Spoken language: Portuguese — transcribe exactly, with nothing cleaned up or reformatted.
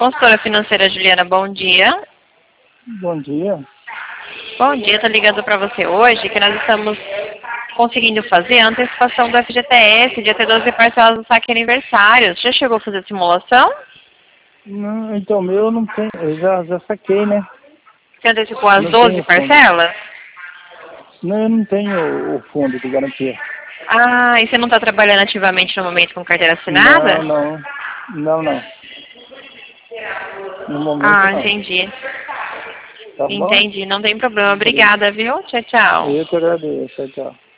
Consultora financeira Juliana, bom dia. Bom dia. Bom dia, estou ligando para você hoje que nós estamos conseguindo fazer a antecipação do F G T S, de ter doze parcelas do saque aniversário. Você já chegou a fazer a simulação? Não, então, o meu não tem, eu já, já saquei, né? Você antecipou as Não doze tenho fundo. parcelas? Não, eu não tenho o fundo de garantia. Ah, e você não está trabalhando ativamente no momento com carteira assinada? Não, não. Não, não. No momento Ah, não. entendi. Tá bom? Entendi, não tem problema. Obrigada, viu? Tchau, tchau. Eu que agradeço. Tchau, tchau.